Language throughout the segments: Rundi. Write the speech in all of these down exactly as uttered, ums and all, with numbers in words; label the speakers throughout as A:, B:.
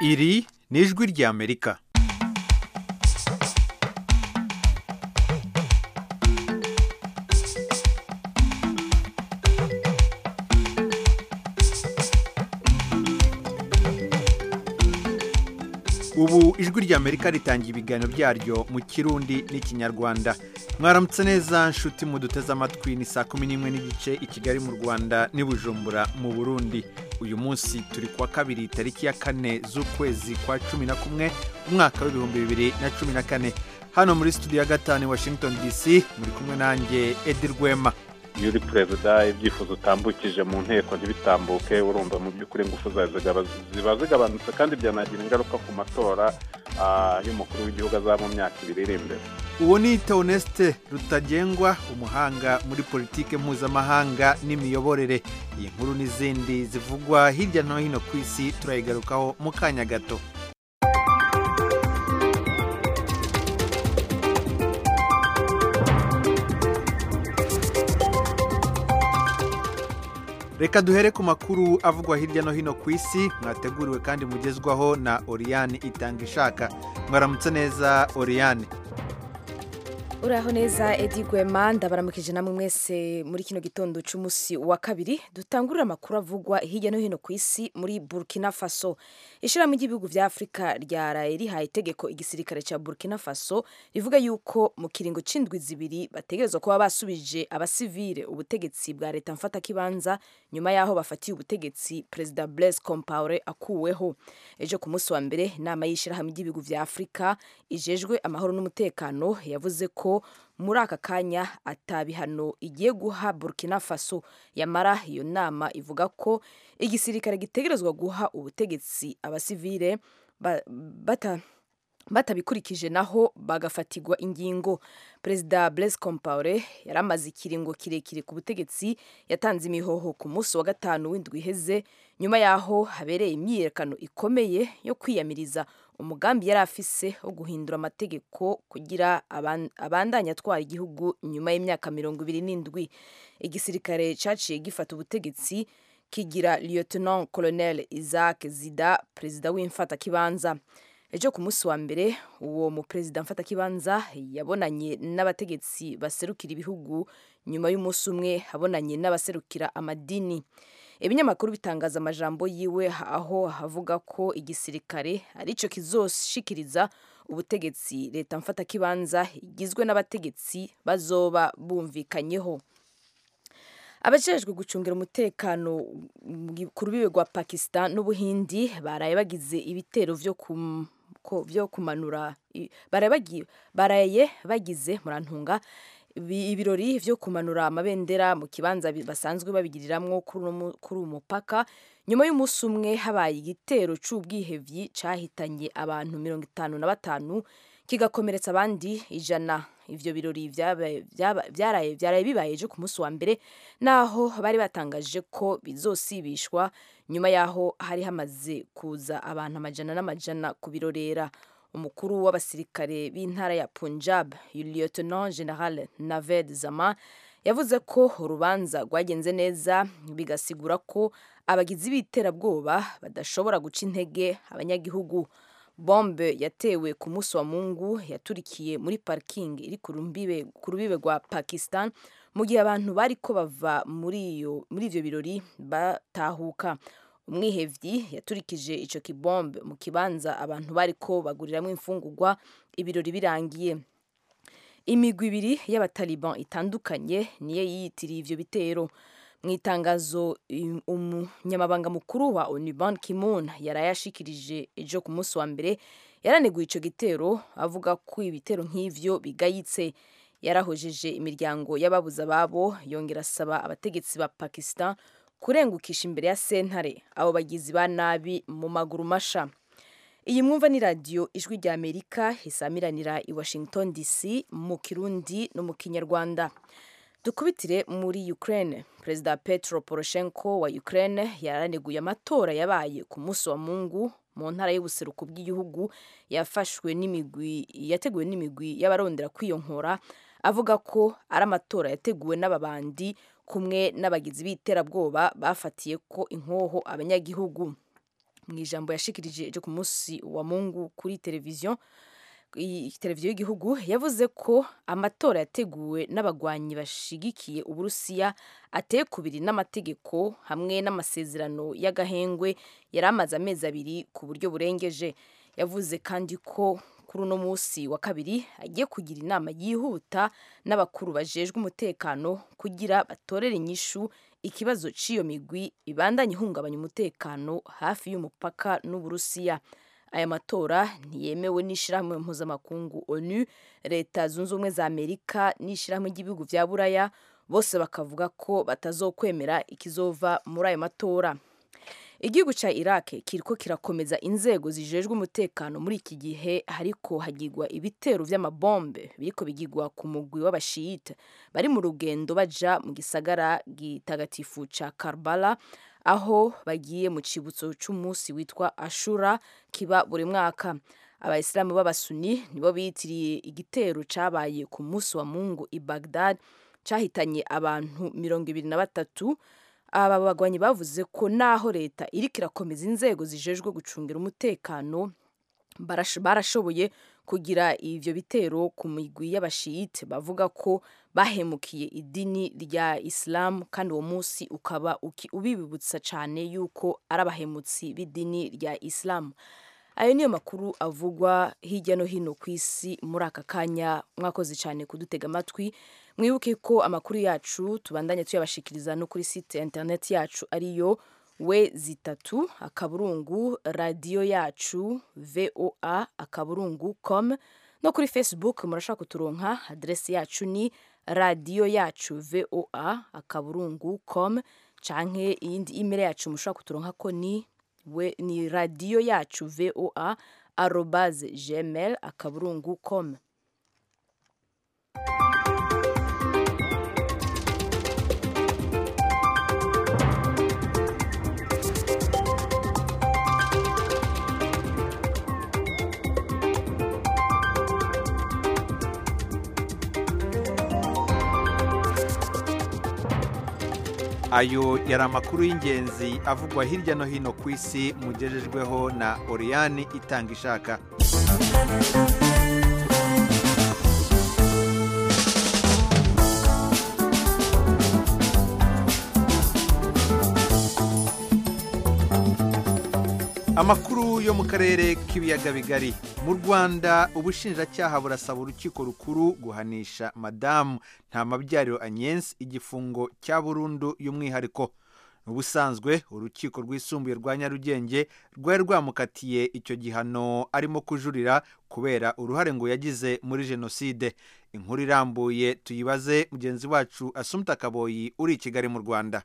A: Iri ni ijwi ry'Amerika. Ubu ijwi ry'Amerika ritangiye ibiganiro byaryo mu Kirundi n'Ikinyarwanda. Mwaramutse neza nshuti muduteze amatwi, ni saa kumi n'imwe n'igice i Kigali mu Rwanda n'i Bujumbura mu Burundi. Uyu munsi turi kuwa kabiri tariki ya kane z'ukwezi kwa cumi na kumwe umwaka w'ibihumbi bibiri na cumi na kane. Hano muri studio ya gatanu Washington D C muri kumwe nanjye Edi Rwema.
B: Iyo uri perezida ibyifuzo utambukije mu nteko ntibitambuke, urumva mu by'ukuri ingufu ziba zigabanutse kandi byanagira ingaruka ku matora y'umukuru w'igihugu azaba mu myaka ibiri iri imbere.
A: Uwo ni Theoneste Rutagengwa, umuhanga muri politike mpuzamahanga n'imiyoborere. Iyi nkuru n'izindi zivugwa hirya no hino ku isi turayigarukaho mu kanya gato. Reka duhere ku makuru avugwa hirya no hino ku isi, mwateguriwe kandi mugezwaho na Oriane Itangishaka. Mwaramutse neza Oriane.
C: Uraho neza Edi Rwema, ndabaramukije namwe mwese muri kino gitondo cy'umunsi wa kabiri. Dutangurira amakuru avugwa hirya no hino ku isi muri Burkina Faso. Ishirahamwe ry'ibihugu vya Afrika ryaraye rihaye itegeko igisirikare ca Burkina Faso rivuga yuko mu kiringo c'indwi zibiri bategerezwa kuba basubije abasivile ubutegetsi bwa leta mfata kibanza nyuma yaho bafatiye ubutegetsi President Blaise Compaoré akuweho. Ejo ku munsi wa mbere inama y'ishirahamwe ry'ibihugu vya Afrika ijejwe amahoro n'umutekano yavuze ko muri aka kanya atabihano igiye guha Burkina Faso. Yamara iyo nama ivuga ko igisirikare gitegerezwa guha ubutegetsi abasivile bata batabikurikije naho bagafatirwa ingingo. Perezida Blaise Compaoré yaramaze ikiringo kirekire ku butegetsi, yatanze imihoho ku munsi wa gatanu w'indwi iheze nyuma yaho habereye imyiyerekano ikomeye yo kwiyamiriza umugambi yari afise wo guhindura amategeko kugira abandanya atwara igihugu nyuma y'imyaka mirongo ibiri n'indwi. Igisirikare caciye gifata ubutegetsi kigira Lieutenant Colonel Isaac Zida perezida w'imfata kibanza. Ejo ku munsi wa mbere uwo mu perezida mfata kibanza yabonanye n'abategetsi baserukira ibihugu nyuma y'umunsi umwe abonanye n'abaserukira amadini. Ibinyamakuru bitangaza amajambo yiwe aho havuga ko igisirikare arico kizoshikiriza ubutegetsi leta mfata kibanza igizwe n'abategetsi bazoba bumvikanyeho. Abajejwe gucungira umutekano ku rubibe rwa Pakistan n'Ubuhindi baraye bagize ibitero vyo ku ko vyo kumanura baraye baraye bagize murantunga ibirori vyo kumanura amabendera mu kibanza basanzwe babigiriramwo kuri umupaka nyuma y'umunsi umwe habaye igitero c'ubwihevyi cahitanye abantu mirongo itanu na batanu kigakomeretsa abandi ijana. Ivyo birori vyaraye vyaraye bibaye ejo ku munsi wa mbere naho bari batangaje ko bizosibishwa nyuma yaho hari hamaze kuza abantu amajana n'amajana kubirorera. Umukuru w'abasirikare b'intara ya Punjab, Lieutenant General Naved Zama, yavuze ko urubanza rwagenze neza bigasigura ko abagizi b'iterabwoba badashobora guca intege abanyagihugu. Bombe yatewe ku munsi wa Mungu yaturikiye muri parking iri ku rubibe rwa Pakistan mu gihe abantu bariko bava muri iyo muri ivyo birori batahuka. Umwihevyi yaturikije ico kibombe mu kibanza abantu bariko baguriramwo imfungurwa ibirori birangiye. Imigwi ibiri y'abataliban itandukanye niye yiyitiriye ivyo bitero. Mwitangazo umunyamabanga mukuru wa ONU Ban Ki-moon yarayashikirije ejo ku munsi wa mbere yaraneguye ico gitero avuga ko ibitero nk'ivyo bigayitse. Yarahojeje imiryango y'ababuza babo yongera asaba abategetsi ba Pakistan kurengukisha imbere ya sentare abo bagizi ba nabi mu maguru masha. Iyi mwumva ni radio ijwi rya Amerika isamiranira i Washington D C mu Kirundi no mu Kinyarwanda. Dukubitire muri Ukraine. Perezida Petro Poroshenko wa Ukraine yaraneguye amatora yabaye ku munsi wa Mungu mu ntara y'ubuseruko bw'igihugu yafashwe n'imigwi yateguwe n'imigwi y'abarondera kwiyonkora, avuga ko ari amatora yateguwe n'ababandi kumwe n'abagizi b'iterabwoba bafatiye ko inkoho abanyagihugu. mu ijambo yashikirije ejo ku munsi wa Mungu kuri televiziyo televiziyo y'igihugu yavuze ko amatora yateguwe n'abagwanyi bashigikiye Uburusiya ateye kubiri n'amategeko hamwe n'amasezerano y'agahengwe yari amaze amezi abiri ku buryo burengeje. Yavuze kandi ko kuri uno munsi wa kabiri agiye kugira inama yihuta n'abakuru bajejwe umutekano kugira batorere inyishu ikibazo c'iyo migwi ibandanye ihungabanya umutekano hafi y'umupaka n'Uburusiya. Aya matora ntiyemewe n'ishirahamwe mpuzamakungu ONU, leta zunze ubumwe za Amerika n'ishirahamwe ry'ibihugu vya Buraya, bose bakavuga ko batazokwemera ikizova muri ayo matora. Igihugu ca Iraq kiriko kirakomeza inzego zijejwe umutekano muri iki gihe, hariko hagirwa ibitero vy'amabombe biriko bigirwa ku mugwi w'abashiyite bari mu rugendo baja mu gisagara gitagatifu ca Karbala, aho bagiye mu cibutso c'umunsi witwa Ashura kiba buri mwaka. Abayisilamu b'abasuni nibo bitiriye igitero cabaye ku munsi wa Mungu i Baghdad cahitanye abantu mirongo ibiri na batatu. Aba bagwanyi bavuze ko naho leta iriko irakomeza inzego zijejwe gucungira umutekano, barashoboye kugira ivyo bitero ku migwi y'abashiyite bavuga ko bahemukiye idini rya Islam, kandi uwo munsi ukaba ubibibutsa cane yuko ari abahemutsi b'idini rya Islam. Ayo niyo makuru avugwa hirya no hino ku isi muri aka kanya. Mwakoze cyane kudutega amatwi. Mwibuke ko amakuru yacu tubandanye tuyabashikiriza no kuri site internet yacu ariyo we zitatu akaburungu radio yacu voa akaburungu com, no kuri Facebook murashaka kuturonka adresse yacu ni radio yacu voa akaburungu com, canke iyindi email yacu mushaka kuturonka ko ni we ni radio yacu voa arobase gmail akaburungu com.
A: Ayo yari amakuru y'ingenzi avugwa hirya no hino ku isi, mugejejweho na Oriane Itanga Ishaka. Amakuru yo mu karere k'ibiyaga bigari. Mu Rwanda ubushinjacyaha burasaba urukiko rukuru guhanisha Madamu Ntamabyariro Agnes igifungo cya burundu y'umwihariko. Ubusanzwe urukiko rwisumbuye rwa Nyarugenge rwari rwamukatiye icyo gihano arimo kujurira kubera uruhare ngo yagize muri jenoside. Inkuru irambuye tuyibaze mugenzi wacu Assumpta Kaboyi uri i Kigali mu Rwanda.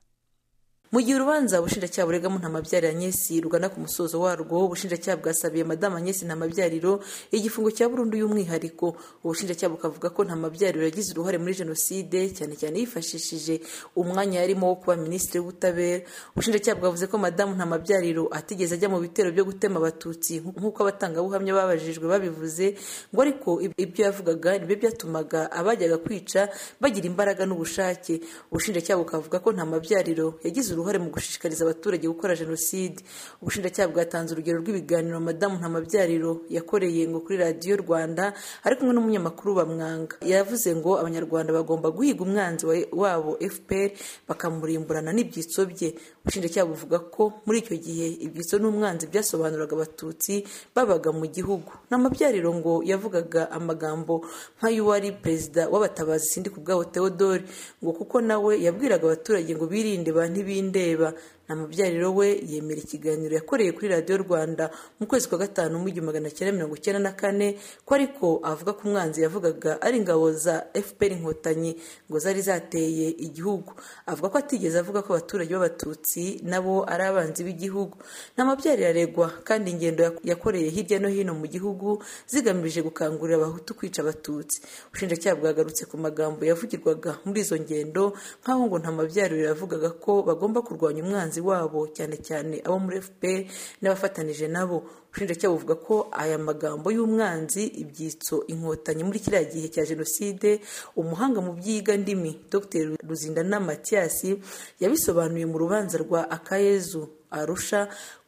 D: Mu gihe urubanza ubushinjacyaha buregamo Ntamabyariro Agnes rugana ku musozo warwo, ubushinjacyaha bwasabiye Madamu Agnes Ntamabyariro igifungo cya burundu y'umwihariko. Ubushinjacyaha bukavuga ko Ntamabyariro yagize uruhare muri jenoside, cyane cyane yifashishije umwanya yarimo wo kuba minisitiri w'ubutabera. Ubushinjacyaha bwavuze ko Madamu Ntamabyariro atigeze ajya mu bitero byo gutema abatutsi nk'uko abatangabuhamya babajijwe babivuze, ngo ariko ibyo yavugaga nibyo byatumaga abajyaga kwica bagira imbaraga n'ubushake. Ubushinjacyaha bukavuga ko Ntamabyariro yagize uruhare mu gushishikariza abaturage gukora jenoside. Ubushinjacyaha bwatanze urugero rw'ibiganiro Madamu Ntamabyariro yakoreye ngo kuri Radio Rwanda ari kumwe n'umunyamakuru Bamwanga. Yavuze ngo abanyarwanda bagomba guhiga umwanzi wabo F P R bakamurimburana n'ibyitso bye. Ubushinjacyaha buvuga ko muri icyo gihe ibyitso n'umwanzi byasobanuraga abatutsi babaga mu gihugu. Ntamabyariro ngo yavugaga amagambo nk'ay'uwari perezida w'abatabazi Sindi Kubwabo Theodore, ngo kuko nawe yabwiraga abaturage ngo birinde ba ntibindeba. Ntamabyariro we yemera ikiganiro yakoreye kuri Radio Rwanda mu kwezi kwa gatanu mu igihumbi magana cyenda mirongo icyenda na kane ko ariko avuga ko umwanzi yavugaga ari ingabo za F P R Inkotanyi ngo zari zateye igihugu. Avuga ko atigeze avuga ko abaturage b'abatutsi nabo ari abanzi b'igihugu. Ntamabyariro aregwa kandi ingendo yakoreye hirya no hino mu gihugu zigamije gukangurira abahutu kwica abatutsi. Ubushinjacyaha bwagarutse ku magambo yavugirwaga muri izo ngendo, nk'aho ngo Ntamabyariro yavugaga ko bagomba kurwanya umwanzi wabo, cyane cyane abo muri F P R n'abafatanije nabo. Ubushinjacyaha buvuga ko aya magambo y'umwanzi, ibyitso, inkotanyi muri kiriya gihe cya jenoside, umuhanga mu byiga ndimi Dr Ruzindana Mathias yabisobanuye mu rubanza rwa Akayezu Arusha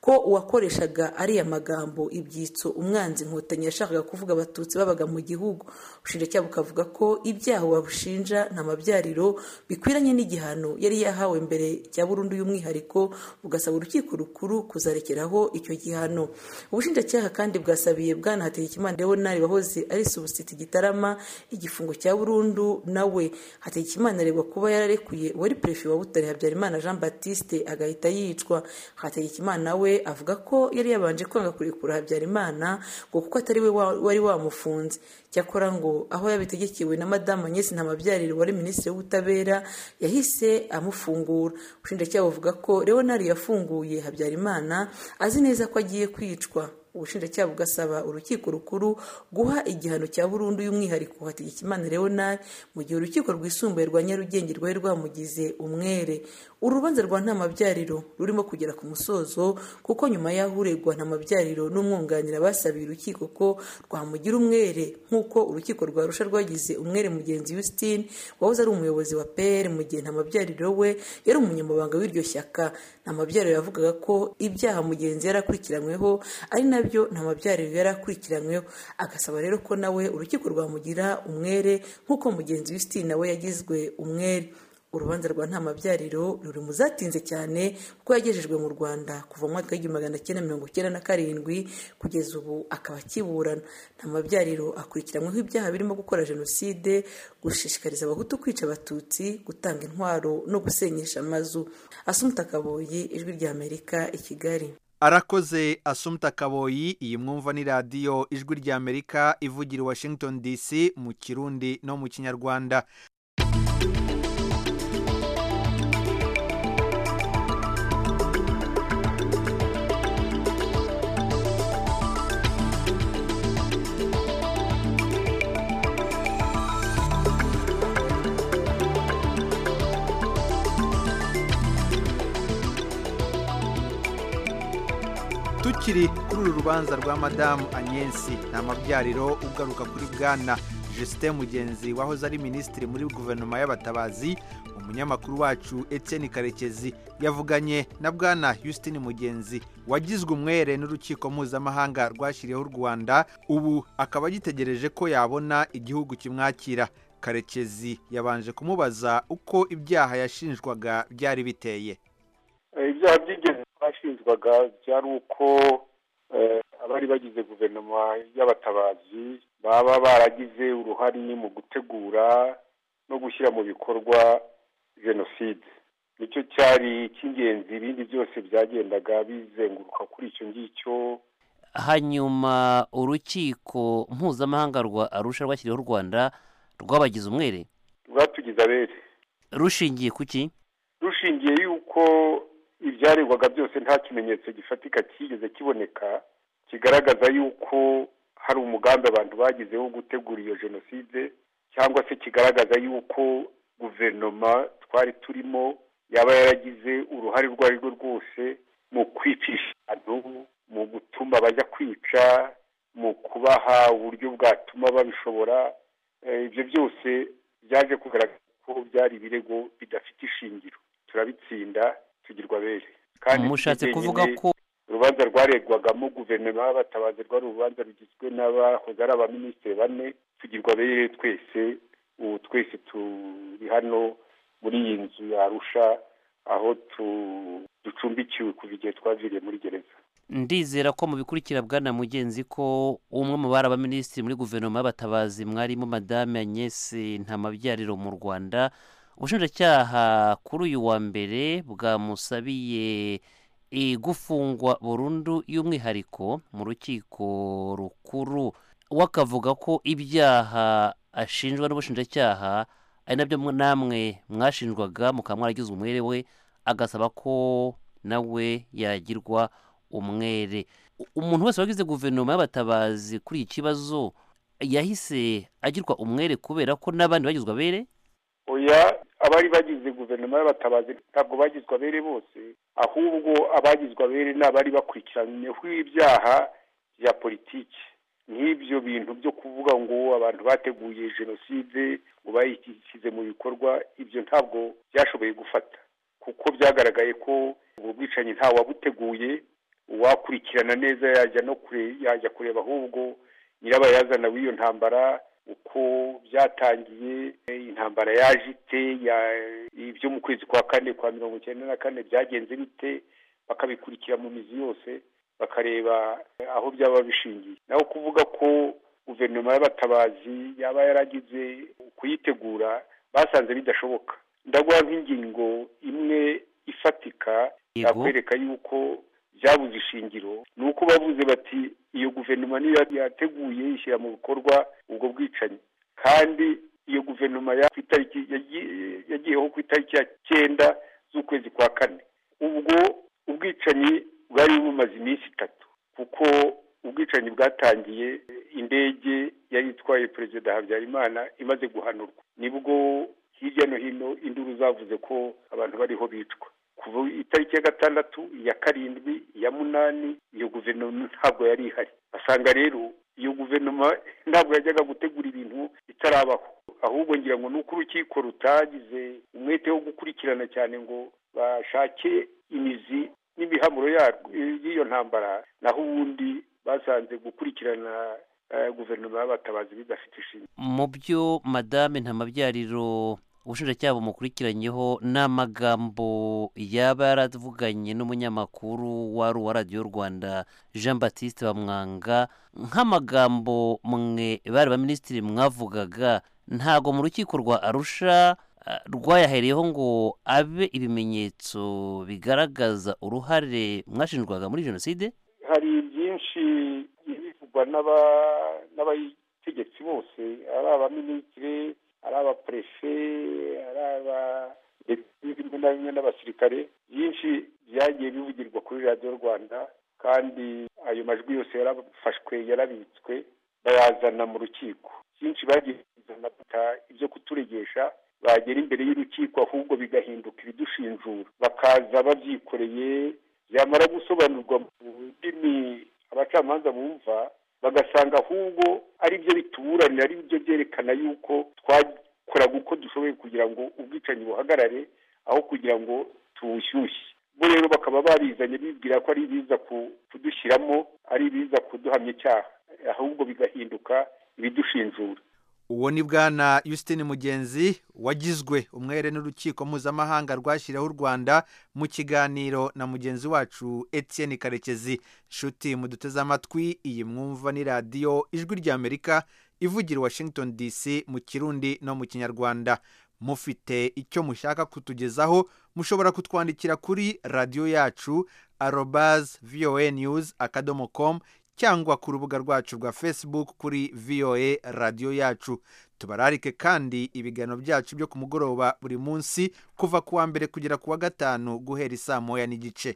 D: ko uwakoreshaga ariya magambo ibyitso umwanzi inkotanyi yashakaga kuvuga abatutsi babaga mu gihugu. Ubushinjacyaha bukavuga ko ibyaha babushinja nta mabyariro bikwiranye n'igihano yari yahawe mbere cya burundu y'umwihariko, bugasaba urukiko rukuru kuzarekeraho icyo gihano. Ubushinjacyaha kandi bwasabiye bwana Hategekimana Leonard wahoze ari substitute Gitarama igifungo cya burundu. Nawe Hategekimana aregwa kuba yararekuye wari prefe wa Butare Habyarimana Jean Baptiste agahita yicwa. Hategekimana nawe avuga ko yari yabanje kwanga kurekura Habyarimana ngo kuko atari we wari wamufunze. Cyakora ngo aho yabitegekewe na Madame Agnès Ntamabyariro wari minisitiri w'ubutabera yahise amufungura. Ubushinjacyaha buvuga ko Leonard yafunguye Habyarimana azi neza ko agiye kwicwa. Ubushinjacyaha bugasaba urukiko rukuru guha igihano cya burundu y'umwihariko Hategekimana Leonard mu gihe urukiko rwisumbuye rwa Nyarugenge rwari rwamugize umwere. Urubanza rwa Ntamabyariro rurimo kugera ku musozo kuko nyuma y'aho uregwa Ntamabyariro n'umwunganira basabiye urukiko ko rwamugira umwere nk'uko urukiko rwa Arusha rwagize umwere mugenzi Justine wahoze ari umuyobozi wa P R mu gihe Ntamabyariro we yari umunyamabanga w'iryo shyaka. Ntamabyariro yavugaga ko ibyaha mugenzi yarakurikiranyweho ari nabyo Ntamabyariro yarakurikiranyweho, agasaba rero ko nawe urukiko rwamugira umwere nk'uko mugenzi Justine nawe yagizwe umwere. Urubanza rwa Ntamabyariro ruri mu zatinze cyane kuko yagejejwe mu Rwanda kuva mu mwaka w'igihumbi magana cyenda mirongo icyenda na karindwi kugeza ubu akaba akiburana. Ntamabyariro akurikiranyweho ibyaha birimo gukora jenoside, gushishikariza abahutu kwica abatutsi, gutanga intwaro no gusenyesha amazu. Assumpta Kaboyi, Ijwi ry'Amerika, i Kigali.
A: Arakoze Assumpta Kaboyi. Iyi mwumva ni radiyo Ijwi ry'Amerika ivugira i Washington D C mu Kirundi no mu Kinyarwanda. Tukiri kuri uru rubanza rwa Madamu Agnès Ntamabyariro ugaruka kuri bwana Justin Mugenzi wahoze ari minisitiri muri guverinoma y'abatabazi, umunyamakuru wacu Etienne Karekezi yavuganye na bwana Justin Mugenzi wagizwe umwere n'urukiko mpuzamahanga rwashyiriyeho u Rwanda, ubu akaba agitegereje ko yabona igihugu kimwakira. Karekezi yabanje kumubaza uko ibyaha yashinjwaga byari biteye.
B: Ibyaha by'ingenzi bashinjwaga byari uko abari bagize guverinoma y'abatabazi baba baragize uruhare mu gutegura no gushyira mu bikorwa jenoside. Nicyo cyari cy'ingenzi, ibindi byose byagendaga bizenguruka kuri icyo ngicyo.
E: Hanyuma urukiko mpuzamahanga rwa Arusha rwashyiriyeho u Rwanda rwabagize umwere,
B: rwatugize abere.
E: Rushingiye kuki?
B: Rushingiye yuko ibyaregwaga byose nta kimenyetso gifatika kigeze kiboneka kigaragaza yuko hari umugambi abantu bagize wo gutegura iyo jenoside, cyangwa se kigaragaza yuko guverinoma twari turimo yaba yaragize uruhare rwo ari rwo rwose mu kwicisha abantu, mu gutuma bajya kwica, mu kubaha uburyo bwatuma babishobora. Ibyo byose byaje kugaragaza ko byari ibirego bidafite ishingiro. Turabitsinda, tugirwa abere.
E: Kandi mushatse kuvuga ko
B: urubanza rwaregwagamo guverinoma y'abatabazi rwari urubanza rugizwe n'abahoze ari abaminisitiri bane, tugirwa abere twese. Ubu twese turi hano muri iyi nzu ya Arusha aho ducumbikiwe kuva igihe twaviriye muri gereza.
E: Ndizera ko mubikurikira bwana Mugenzi ko umwe mu bari abaminisitiri muri guverinoma y'abatabazi mwarimo Madame Agnès Ntamabyariro mu Rwanda. Ubushinjacyaha kuri uyu wa mbere bwamusabiye gufungwa burundu y'umwihariko mu rukiko rukuru, wakavuga ko ibyaha ashinjwa n'ubushinjacyaha ari nabyo namwe mwashinjwaga mukaba mwaragize umwere we, agasaba ko nawe yagirwa umwere. Umuntu wese wagize guverinoma y'abatabazi kuri iki kibazo yahise agirwa umwere kubera ko n'abandi bagizwe abere?
B: Oya, abari bagize guverinoma y'abatabazi ntabwo bagizwe abere bose, ahubwo abagizwe abere n'abari bakurikiranyweho ibyaha bya politiki. Nk'ibyo bintu byo kuvuga ngo abantu bateguye jenoside ngo bayishyize mu bikorwa, ibyo ntabwo byashoboye gufata kuko byagaragaye ko ubu bwicanyi nta wabuteguye,
F: wakurikirana neza yajya no kure yajya kureba ahubwo nyirabayazana w'iyo ntambara uko byatangiye, intambara yaje ite, ibyo mu kwezi kwa kane kwa mirongo icyenda na kane byagenze bite, bakabikurikira mu mizi yose bakareba aho byaba bishingiye. Naho kuvuga ko guverinoma y'abatabazi yaba yaragize kuyitegura basanze bidashoboka. Ndaguha nk'ingingo imwe ifatika yakwereka yuko byabuze ishingiro, ni uko bavuze bati iyo guverinoma niyo yateguye ishyira mu bikorwa ubwo bwicanyi, kandi iyo guverinoma yagiyeho ku itariki ya cyenda z'ukwezi kwa kane. Ubwo ubwicanyi bwari bumaze iminsi itatu, kuko ubwicanyi bwatangiye indege yari itwaye perezida Habyarimana imaze guhanurwa, nibwo hirya no hino induru zavuze ko abantu bariho bicwa. Kuva itariki ya gatandatu, ya karindwi, ya munani iyo guverinoma ntabwo yari ihari. Basanga rero iyo guverinoma ntabwo yajyaga gutegura ibintu bitarabaho, ahubwo ngira ngo nuko urukiko rutagize umwete wo gukurikirana cyane ngo bashake imizi n'imihamuro y'iyo ntambara, naho ubundi basanze gukurikirana guverinoma y'abatabazi bidafite ishingiro.
E: Mu byo Madame Ntamabyariro ubushinjacyaha bumukurikiranyeho n'amagambo yaba yaravuganye n'umunyamakuru wari uwa radiyo Rwanda Jean Baptiste Bamwanga, nk'amagambo mwe bari ba minisitiri mwavugaga, ntago mu rukiko rwa Arusha rwayahereyeho ngo abe ibimenyetso bigaragaza uruhare mwashinjwaga muri jenoside?
F: Hari byinshi bivugwa n'abategetsi bose, ari abaminisitiri, ari abaprefe, ari abadepite n'abasirikare, byinshi byagiye bivugirwa kuri radiyo Rwanda, kandi ayo majwi yose yarafashwe yarabitswe bayazana mu rukiko. Byinshi bagiye bizana ibyo kuturegesha, bagera imbere y'urukiko ahubwo bigahinduka ibidushinjura, bakaza babyikoreye, byamara gusobanurwa mu ndimi abacamanza bumva, bagasanga ahubwo ari byo bituburanira, ari byo byerekana yuko twakoraga uko dushoboye kugira ngo ubwicanyi buhagarare aho kugira ngo tuwushyushye. Bo rero bakaba babizanye bibwira ko ari ibiza kudushyiramo, ari ibiza kuduhamya icyaha, ahubwo bigahinduka ibidushinjura.
A: Uwo ni Bwana Justine Mugenzi wagizwe umwere n'urukiko mpuzamahanga rwashyiriyeho u Rwanda mu kiganiro na mugenzi wacu Etienne Karekezi. Nshuti muduteze amatwi, iyi mwumva ni radiyo Ijwi ry'Amerika ivugira Washington D C mu Kirundi no mu Kinyarwanda. Mufite icyo mushaka kutugezaho, mushobora kutwandikira kuri radiyo yacu arobase voa news akadomo com cyangwa ku rubuga rwacu rwa Facebook kuri V O A radiyo yacu. Tubararike kandi ibiganiro byacu byo ku mugoroba buri munsi kuva kuwa mbere kugera kuwa gatanu guhera isaa moya n'igice.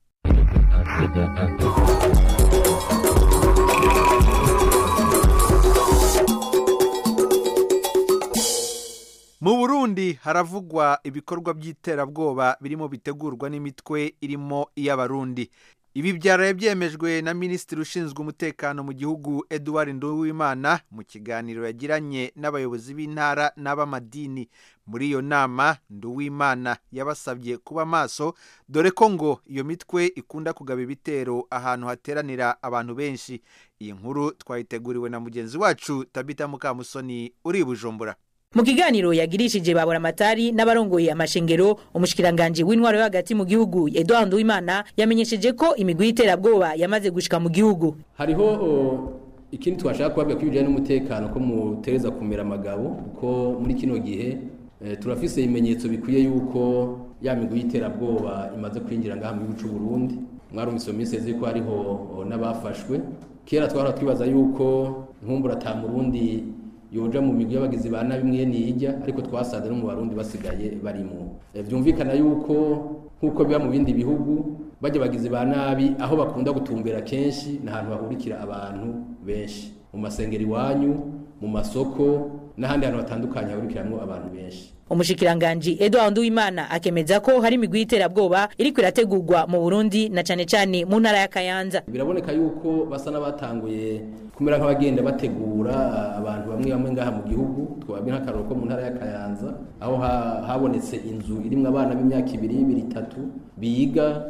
A: Mu Burundi haravugwa ibikorwa by'iterabwoba birimo bitegurwa n'imitwe irimo iy'abarundi. Ibi byaraye byemejwe na Minisitiri ushinzwe umutekano mu gihugu Edouard Nduwimana mu kiganiro yagiranye n'abayobozi b'intara n'abamadini. Muri iyo nama Nduwimana yabasabye kuba maso, dore ko ngo iyo mitwe ikunda kugaba ibitero ahantu hateranira abantu benshi. Iyi nkuru twayiteguriwe na mugenzi wacu Tabita Mukamusoni uri Bujumbura.
G: Mu kiganiro yagirishije babura amatari n'abarongoye amashengero, umushikiranganje w'intwaro yo hagati mu gihugu Edouard Nduwimana yamenyesheje ko imigwi y'iterabwoba yamaze gushika mu gihugu.
H: Hariho ikindi twashaka kubabwira ko ibijyanye n'umutekano ko mutereza kumera amagabo, ko muri kino gihe e, turafise ibimenyetso bikwiye yuko ya migwi y'iterabwoba imaze kwinjira ngaha mu gihugu cy'u Burundi. Mwarumvise mu minsi yeze ko hariho n'abafashwe. Kera twara twibaza yuko nkumbura ta Murundi yoja mu migwi y'abagizi ba nabi mwe nijya, ariko twasanze no mu Barundi basigaye barimo. E, byumvikana yuko nkuko biba mu bindi bihugu bajya bagizi ba nabi aho bakunda gutumbera kenshi n'ahantu bahurikira abantu benshi, mu masengeri wanyu, mu masoko n'ahandi hantu hatandukanye hahurikiramwo abantu benshi.
G: Umushikiranganje Edouard Nduwimana akemeza ko hari imigwi y'iterabwoba iri kwirategurwa mu Burundi na cane cane mu ntara ya Kayanza.
H: Biraboneka yuko basa n'abatanguye kumera nk'abagenda bategura abantu bamwe bamwe ngaha mu gihugu. Twabye nk'akaroro ko mu ntara ya Kayanza aho ha, habonetse inzu irimwe abana b'imyaka ibiri ibiri itatu biga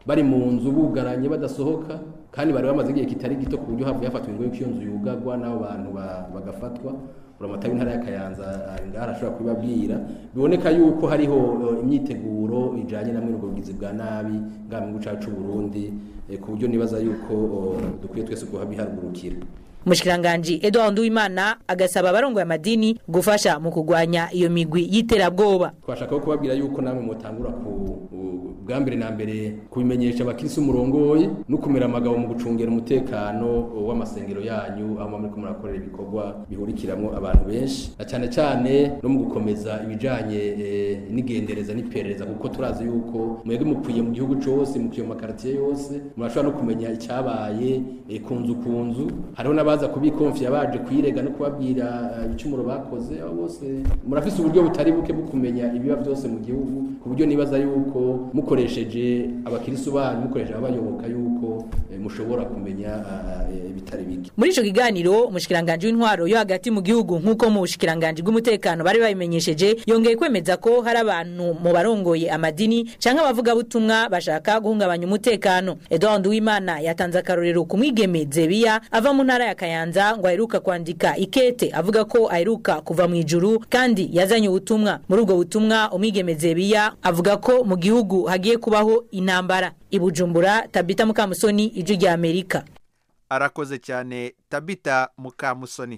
H: bari mu nzu bugaranye badasohoka kandi bari bamaze igihe kitari gito ku buryo havuye hafatwa ingo y'uko iyo nzu yugagwa n'abo bantu bagafatwa. Buramatari w'intara ya Kayanza ngaha arashobora kubibabwira. Biboneka yuko hariho imyiteguro ijanye namwe n'ubugizi bwa nabi ngaha mu gihugu cacu Burundi, ku buryo nibaza yuko dukwiye twese kuhabihagurukira.
G: Mushkiranganji Edouard Nduwimana agasaba abarongoye amadini gufasha mu kugwanya iyo migwi y'iterabwoba.
H: Twashaka kubabwira yuko namwe mutangura ku bwambere na mbere kubimenyesha abakirisi umurongoye no kumera amagabo mu gucungera umutekano w'amasengero yanyu aho muri ko murakorera ibikorwa bihurikiramwo abantu benshi, na cyane cyane no mu gukomeza ibijanye e, n'igendereza n'iperereza, kuko turazi yuko mwebwe mukwiye mu gihugu cyose, mukwiye mu quartier yose, murashobora no kumenya icyabaye e, kunzu kunzu. Hariho n'abaza kubikonfya baje kwirega no kubabwira ibicumuro uh, bakoze. Abo bose murafise uburyo butari buke bwo kumenya ibiba byose mu gihugu, ku buryo nibaza yuko mukoresheje abakirisu banyu, mukoresheje abayoboka yuko e, mushobora kumenya bitari uh, biki.
G: Muri ico kiganiro umushikiranganje w'intwaro yo hagati mu gihugu nk'uko mu bushikiranganje bw'umutekano bari babimenyesheje, yongeye kwemeza ko hari abantu mu barongoye amadini canke abavuga butumwa bashaka guhungabanya umutekano. Edouard Nduwimana yatanze akarorero ku mwigeme Zebiya ava mu ntara ya Kayanza ngo aheruka kwandika ikete avuga ko aheruka kuva mu ijuru kandi yazanye ubutumwa. Muri ubwo butumwa umwigeme Zebiya avuga ko mu gihugu hagiye kubaho intambara. I Bujumbura, Tabita Mukamusoni, Ijwi rya Amerika.
A: Arakoze cyane Tabita Mukamusoni.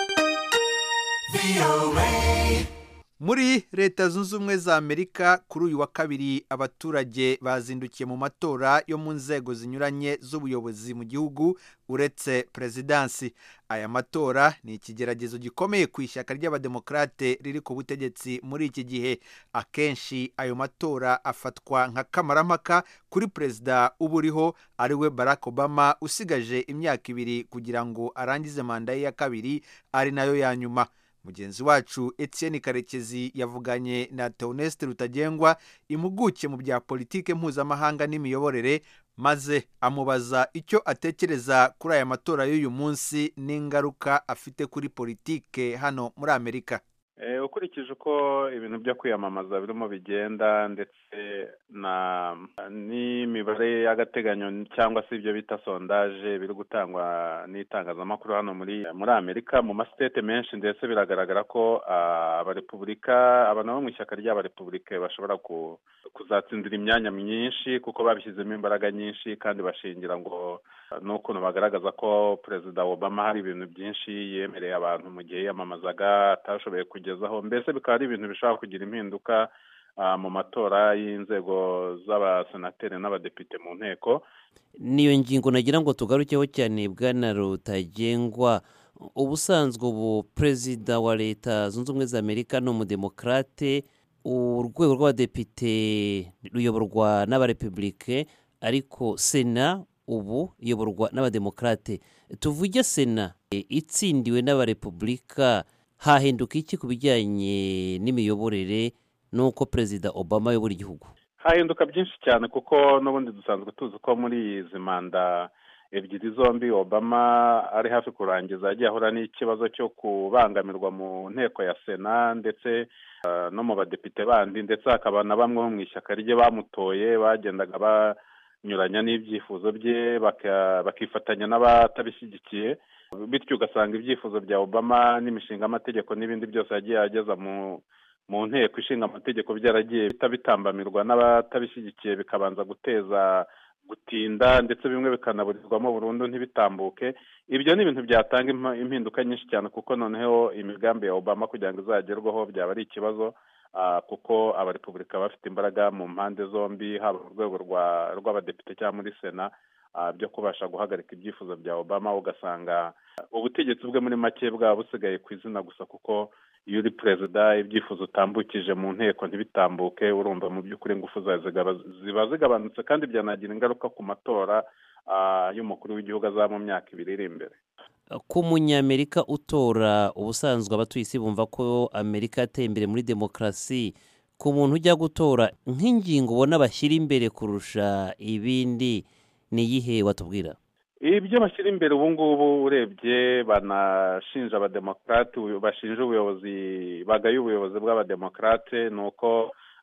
A: Muri Leta Zunze Ubumwe za Amerika kuri uyu wa kabiri abaturage bazindukiye mu matora yo mu nzego zinyuranye z'ubuyobozi mu gihugu uretse presidansi. Aya matora ni ikigeragezo gikomeye ku ishyaka ry'abademokrate riri ku butegetsi muri iki gihe. Akenshi ayo matora afatwa nka kamarampaka kuri perezida uburiho ariwe Barack Obama usigaje imyaka ibiri kugira ngo arangize manda ye ya kabiri ari nayo ya nyuma. Mugenzi wacu Etienne Karekezi yavuganye na Theoneste Rutagengwa, impuguke mu bya politike mpuzamahanga n'imiyoborere, maze amubaza icyo atekereza kuri aya matora y'uyu munsi n'ingaruka afite kuri politike hano muri Amerika.
B: E, ukurikije uko ibintu byo kwiyamamaza birimo bigenda ndetse na n'imibare y'agateganyo cyangwa se ibyo bita sondage biri gutangwa n'itangazamakuru hano muri muri Amerika mu mastate menshi, ndetse biragaragara ko abarepublika aba nabo mu ishyaka ry'abarepublika bashobora ku kuzatsindira imyanya myinshi kuko babishyizemo imbaraga nyinshi, kandi bashingira ngo n'ukuntu bagaragaza ko Perezida Obama hari ibintu byinshi yemereye abantu mu gihe yamamazaga atashoboye kugezaho. Mbese bikaba ari ibintu bishobora kugira impinduka uh, mu matora y'inzego z'abasenateri n'abadepite mu nteko.
E: Niyo ngingo nagira ngo tugarukeho cyane Bwana Rutagengwa. Ubusanzwe ubu Perezida wa Leta Zunze Ubumwe za Amerika no mu demokrate, urwego rw'abadepite ruyoborwa n'abarepublike, ariko Sena ubu iyoborwa n'abademokrate. Tuvuge Sena itsindiwe n'abarepublika, hahinduka iki ku bijyanye n'imiyoborere nuko Perezida Obama ayobora igihugu?
B: Hahinduka byinshi cyane kuko n'ubundi dusanzwe tuzi ko muri izi manda ebyiri zombi Obama ari hafi kurangiza agiye ahura n'ikibazo cyo kubangamirwa mu nteko ya Sena ndetse uh, no mu badepite bandi, ndetse hakaba na bamwe mu ishyaka rye bamutoye bagendaga banyuranya n'ibyifuzo bye bakifatanya n'abatabishyigikiye, bityo ugasanga ibyifuzo bya Obama n'imishinga amategeko n'ibindi byose yagiye ageza mu mu nteko ishinga amategeko byaragiye bitambamirwa n'abatabishyigikiye, bikabanza guteza gutinda ndetse bimwe bikanaburizwamo burundu ntibitambuke. Ibyo ni ibintu byatanga impinduka nyinshi cyane kuko noneho imigambi ya Obama kugira ngo izagerweho byaba ari ikibazo, uh, kuko abarepublika bafite imbaraga mu mpande zombi, haba mu rwego rw'abadepite cyangwa muri Sena, uh, byo kubasha guhagarika ibyifuzo bya Obama. Ugasanga ubutegetsi bwe muri make bwaba busigaye ku izina gusa, kuko iyo uri perezida ibyifuzo utambukije mu nteko ntibitambuke, urumva mu by'ukuri ingufu ziba zigabanutse, kandi byanagira ingaruka ku matora uh, y'umukuru w'igihugu azaba mu myaka ibiri iri imbere.
E: Ku munyamerika utora, ubusanzwe abatuye isi bumva ko Amerika yateye imbere muri demokarasi. Ku muntu ujya gutora, nk'ingingo ubona bashyira imbere kurusha ibindi ni iyihe watubwira?
B: Ibyo bashyira imbere ubu ngubu urebye banashinja abademokrate, bashinja ubuyobozi, bagaye ubuyobozi bw'abademokrate, nuko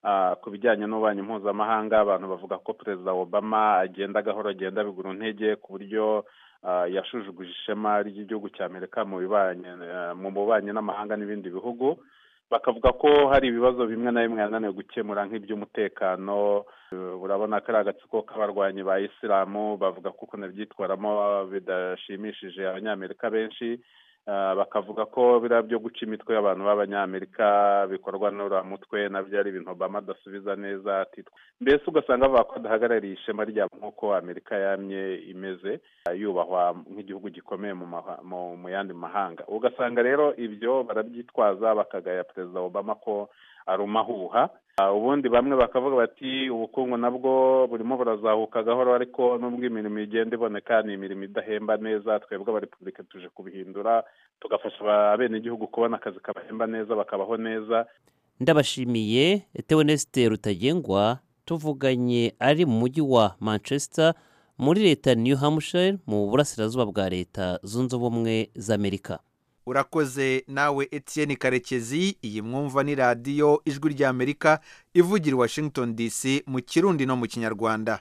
B: ku bijyanye n'ububanyi mpuzamahanga abantu bavuga ko perezida Obama agenda gahoro agenda bigura intege ku buryo yashujuguje ishema ry'igihugu cya Amerika mu bibanye mu bubanyi n'amahanga n'ibindi bihugu, bakavuga ko hari ibibazo bimwe na bimwe yananiwe gukemura nk'iby'umutekano. Urabona ko ari agatsiko k'abarwanyi ba Isilamu, bavuga ko ukuntu byitwaramo bidashimishije abanyamerika benshi. Bakavuga ko biriya byo guca imitwe y'abantu b'abanyamerika bikorwa n'uriya mutwe nabyo ari ibintu Obama adasubiza neza. Mbese ugasanga bavuga ko adahagarariye ishema ryabo nk'uko Amerika yamye imeze, yubahwa nk'igihugu gikomeye mu yandi mahanga. Ugasanga rero ibyo barabyitwaza bakagaya perezida Obama ko ari umahuha. Ubundi bamwe bakavuga bati ubukungu nabwo burimo burazahuka gahoro, ariko nubwo imirimo igenda iboneka ni imirimo idahemba neza. Twebwe abarepubulika tuje kubihindura tugafasha abenegihugu kubona akazi kabahemba neza bakabaho neza.
E: Ndabashimiye Theoneste Rutagengwa, tuvuganye ari mu mujyi wa Manchester muri leta New Hampshire mu burasirazuba bwa leta zunze ubumwe za Amerika.
A: Urakoze nawe Etienne Karekezi. Iyi mwumva ni radiyo Ijwi ry'Amerika ivugira Washington D C mu Kirundi no mu Kinyarwanda.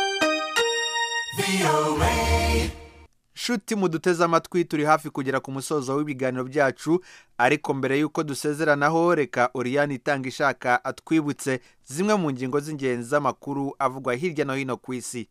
A: Shuti muduteze amatwi, turi hafi kugera ku musozo w'ibiganiro byacu, ariko mbere y'uko dusezeranaho reka Oriane itanga ishaka atwibutse zimwe mu ngingo z'ingenzi z'amakuru avugwa hirya no hino ku isi.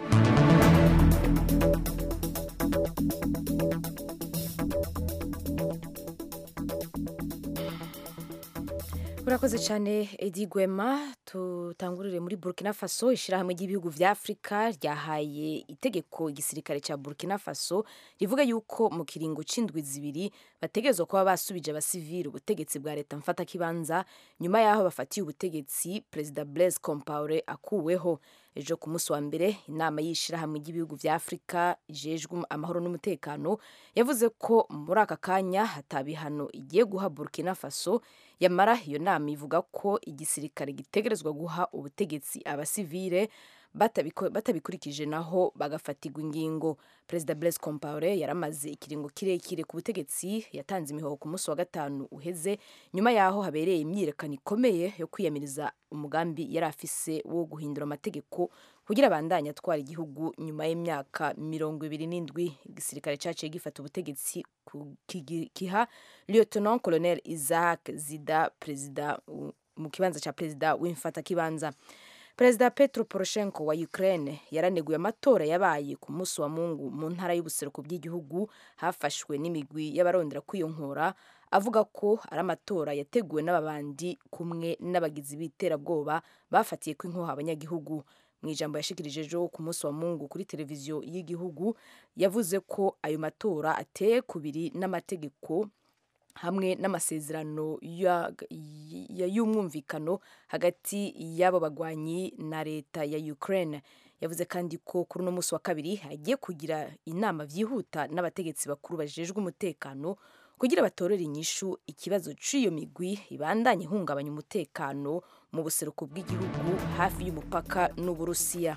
C: Urakoze cyane Edi Gwema. Tutangurire muri Burkina Faso. Ishirahamwe ry'ibihugu vya Afrika ryahaye itegeko igisirikare ca Burkina Faso rivuga yuko mu kiringo c'indwi zibiri bategerezwa kuba basubije abasivili ubutegetsi bwa leta mfata kibanza nyuma yaho bafatiye ubutegetsi President Blaise Compaoré akuweho. Ejo ku munsi wa mbere inama y'ishirahamwe ry'ibihugu vya Afrika ijejwe amahoro n'umutekano yavuze ko muri aka kanya hatabihano igiye guha Burkina Faso. Yamara iyo nama ivuga ko igisirikare gitegerezwa guha ubutegetsi abasivile batabikurikije naho bagafatirwa ingingo. President Blaise Compaoré yaramaze ikiringo kirekire ku butegetsi, yatanze imihoho ku munsi wa gatanu uheze nyuma yaho habereye imyiyerekano ikomeye yo kwiyamiriza umugambi yari afise wo guhindura amategeko kugira abandanye atwara igihugu nyuma y'imyaka mirongo ibiri n'indwi. Igisirikare caciye gifata ubutegetsi kiha Lieutenant Colonel Isaac Zida president mu kibanza ca president w'imfata kibanza. Perezida Petro Poroshenko wa Ukraine yaraneguye amatora yabaye ku munsi wa Mungu mu ntara y'ubuseruko bw'igihugu hafashwe n'imigwi y'abarondera kwiyonkora, avuga ko ari amatora yateguwe n'ababandi kumwe n'abagizi b'iterabwoba bafatiye ko inkoho abanyagihugu. Mu ijambo yashikirije ejo ku munsi wa Mungu kuri televiziyo y'igihugu yavuze ko ayo matora ateye kubiri n'amategeko hamwe n'amasezerano y'umwumvikano hagati y'abo bagwanyi na leta ya Ukraine. Yavuze kandi ko kuri uno munsi wa kabiri hagiye kugira inama vyihuta n'abategetsi bakuru bajejwe umutekano kugira batorere inyishu ikibazo c'iyo migwi ibandanye ihungabanya umutekano mu buseruko bw'igihugu hafi y'umupaka n'Uburusiya.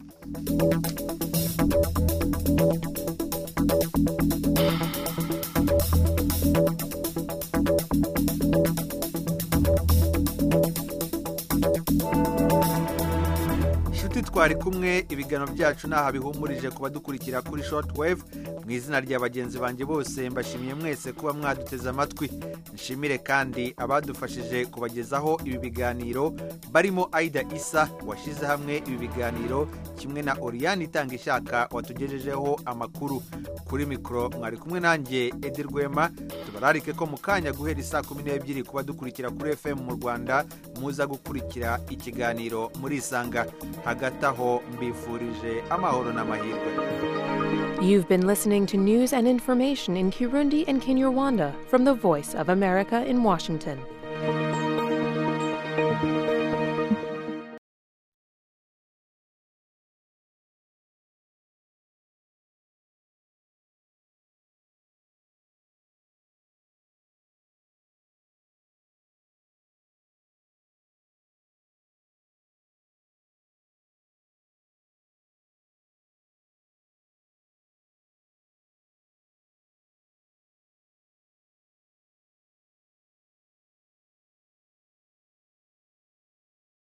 A: Twari kumwe, ibiganiro byacu naha bihumurije kuba dukurikira kuri shortwave. Mu izina rya bagenzi banjye bose mbashimiye mwese kuba mwaduteze amatwi. Nshimire kandi abadufashije kubagezaho ibi biganiro barimo Aida Isa washize hamwe ibi biganiro kimwe na Oriane itanga ishaka watugejejeho amakuru. Kuri mikro mwari kumwe nanjye Edi Rwema. Tubararike ko mu kanya guhera saa kumi n'ebyiri kuba dukurikira kuri F M mu Rwanda muza gukurikira ikiganiro muri Isanga. Hagati aho mbifurije amahoro n'amahirwe.
I: You've been listening to news and information in Kirundi and Kinyarwanda from the Voice of America in Washington.